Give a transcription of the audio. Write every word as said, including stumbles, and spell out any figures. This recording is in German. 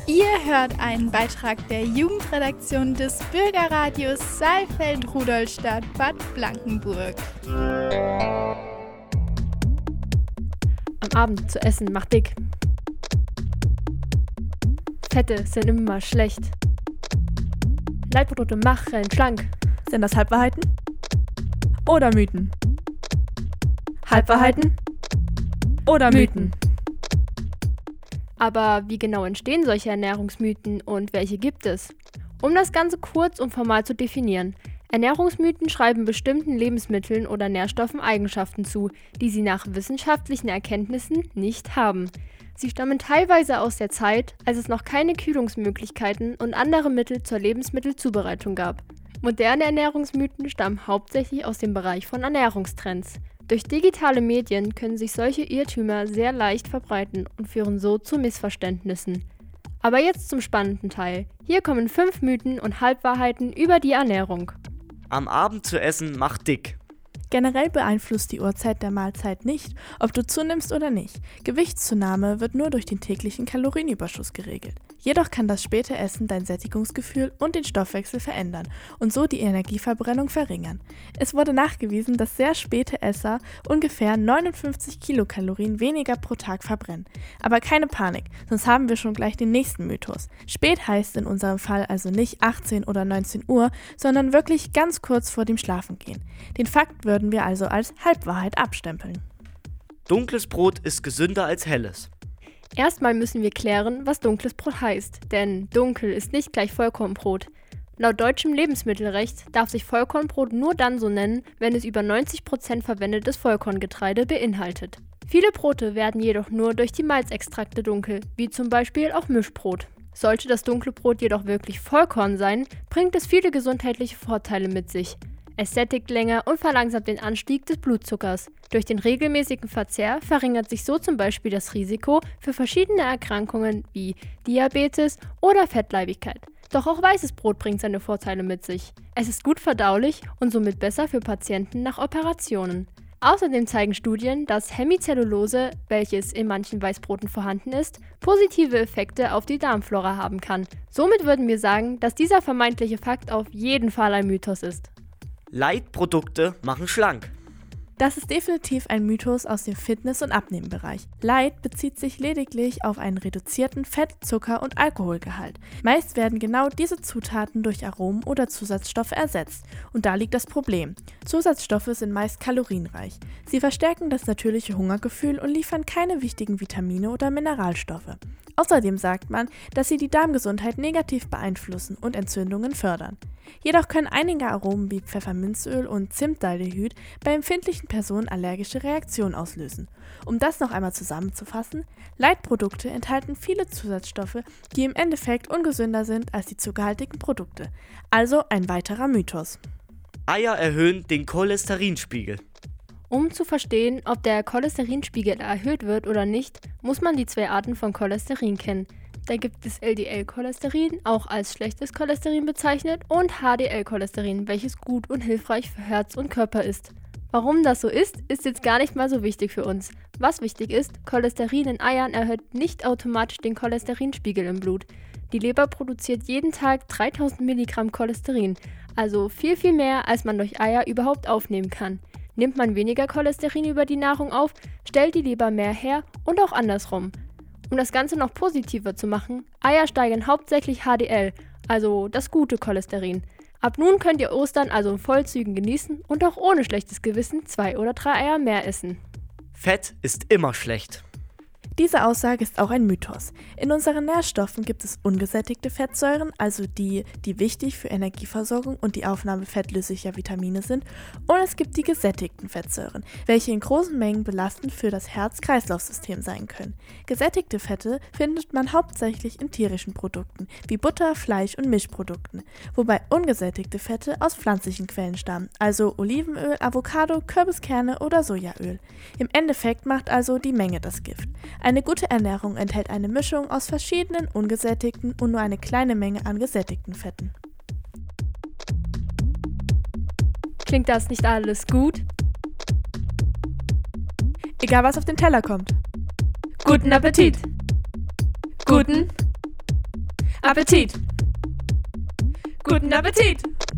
Ihr hört einen Beitrag der Jugendredaktion des Bürgerradios Saalfeld-Rudolstadt Bad Blankenburg. Am Abend zu essen macht dick. Fette sind immer schlecht. Leitprodukte machen schlank. Sind das Halbwahrheiten? Oder Mythen? Halbwahrheiten? Oder Mythen? Aber wie genau entstehen solche Ernährungsmythen und welche gibt es? Um das Ganze kurz und formal zu definieren. Ernährungsmythen schreiben bestimmten Lebensmitteln oder Nährstoffen Eigenschaften zu, die sie nach wissenschaftlichen Erkenntnissen nicht haben. Sie stammen teilweise aus der Zeit, als es noch keine Kühlungsmöglichkeiten und andere Mittel zur Lebensmittelzubereitung gab. Moderne Ernährungsmythen stammen hauptsächlich aus dem Bereich von Ernährungstrends. Durch digitale Medien können sich solche Irrtümer sehr leicht verbreiten und führen so zu Missverständnissen. Aber jetzt zum spannenden Teil. Hier kommen fünf Mythen und Halbwahrheiten über die Ernährung. Am Abend zu essen macht dick. Generell beeinflusst die Uhrzeit der Mahlzeit nicht, ob du zunimmst oder nicht. Gewichtszunahme wird nur durch den täglichen Kalorienüberschuss geregelt. Jedoch kann das späte Essen dein Sättigungsgefühl und den Stoffwechsel verändern und so die Energieverbrennung verringern. Es wurde nachgewiesen, dass sehr späte Esser ungefähr neunundfünfzig Kilokalorien weniger pro Tag verbrennen. Aber keine Panik, sonst haben wir schon gleich den nächsten Mythos. Spät heißt in unserem Fall also nicht achtzehn oder neunzehn Uhr, sondern wirklich ganz kurz vor dem Schlafengehen. Den Fakt würden wir also als Halbwahrheit abstempeln. Dunkles Brot ist gesünder als helles. Erstmal müssen wir klären, was dunkles Brot heißt, denn dunkel ist nicht gleich Vollkornbrot. Laut deutschem Lebensmittelrecht darf sich Vollkornbrot nur dann so nennen, wenn es über neunzig Prozent verwendetes Vollkorngetreide beinhaltet. Viele Brote werden jedoch nur durch die Malzextrakte dunkel, wie zum Beispiel auch Mischbrot. Sollte das dunkle Brot jedoch wirklich Vollkorn sein, bringt es viele gesundheitliche Vorteile mit sich. Es sättigt länger und verlangsamt den Anstieg des Blutzuckers. Durch den regelmäßigen Verzehr verringert sich so zum Beispiel das Risiko für verschiedene Erkrankungen wie Diabetes oder Fettleibigkeit. Doch auch weißes Brot bringt seine Vorteile mit sich. Es ist gut verdaulich und somit besser für Patienten nach Operationen. Außerdem zeigen Studien, dass Hemicellulose, welches in manchen Weißbroten vorhanden ist, positive Effekte auf die Darmflora haben kann. Somit würden wir sagen, dass dieser vermeintliche Fakt auf jeden Fall ein Mythos ist. Leitprodukte machen schlank. Das ist definitiv ein Mythos aus dem Fitness- und Abnehmbereich. Light bezieht sich lediglich auf einen reduzierten Fett-, Zucker- und Alkoholgehalt. Meist werden genau diese Zutaten durch Aromen oder Zusatzstoffe ersetzt. Und da liegt das Problem. Zusatzstoffe sind meist kalorienreich. Sie verstärken das natürliche Hungergefühl und liefern keine wichtigen Vitamine oder Mineralstoffe. Außerdem sagt man, dass sie die Darmgesundheit negativ beeinflussen und Entzündungen fördern. Jedoch können einige Aromen wie Pfefferminzöl und Zimtaldehyd bei empfindlichen Personen allergische Reaktionen auslösen. Um das noch einmal zusammenzufassen, Leitprodukte enthalten viele Zusatzstoffe, die im Endeffekt ungesünder sind als die zuckerhaltigen Produkte. Also ein weiterer Mythos. Eier erhöhen den Cholesterinspiegel. Um zu verstehen, ob der Cholesterinspiegel erhöht wird oder nicht, muss man die zwei Arten von Cholesterin kennen. Da gibt es L D L-Cholesterin, auch als schlechtes Cholesterin bezeichnet, und H D L-Cholesterin, welches gut und hilfreich für Herz und Körper ist. Warum das so ist, ist jetzt gar nicht mal so wichtig für uns. Was wichtig ist, Cholesterin in Eiern erhöht nicht automatisch den Cholesterinspiegel im Blut. Die Leber produziert jeden Tag dreitausend Milligramm Cholesterin, also viel, viel mehr, als man durch Eier überhaupt aufnehmen kann. Nimmt man weniger Cholesterin über die Nahrung auf, stellt die Leber mehr her und auch andersrum. Um das Ganze noch positiver zu machen, Eier steigern hauptsächlich H D L, also das gute Cholesterin. Ab nun könnt ihr Ostern also in Vollzügen genießen und auch ohne schlechtes Gewissen zwei oder drei Eier mehr essen. Fett ist immer schlecht. Diese Aussage ist auch ein Mythos. In unseren Nährstoffen gibt es ungesättigte Fettsäuren, also die, die wichtig für Energieversorgung und die Aufnahme fettlöslicher Vitamine sind, und es gibt die gesättigten Fettsäuren, welche in großen Mengen belastend für das Herz-Kreislauf-System sein können. Gesättigte Fette findet man hauptsächlich in tierischen Produkten, wie Butter, Fleisch und Milchprodukten, wobei ungesättigte Fette aus pflanzlichen Quellen stammen, also Olivenöl, Avocado, Kürbiskerne oder Sojaöl. Im Endeffekt macht also die Menge das Gift. Eine gute Ernährung enthält eine Mischung aus verschiedenen ungesättigten und nur eine kleine Menge an gesättigten Fetten. Klingt das nicht alles gut? Egal was auf den Teller kommt. Guten Appetit! Guten Appetit! Guten Appetit!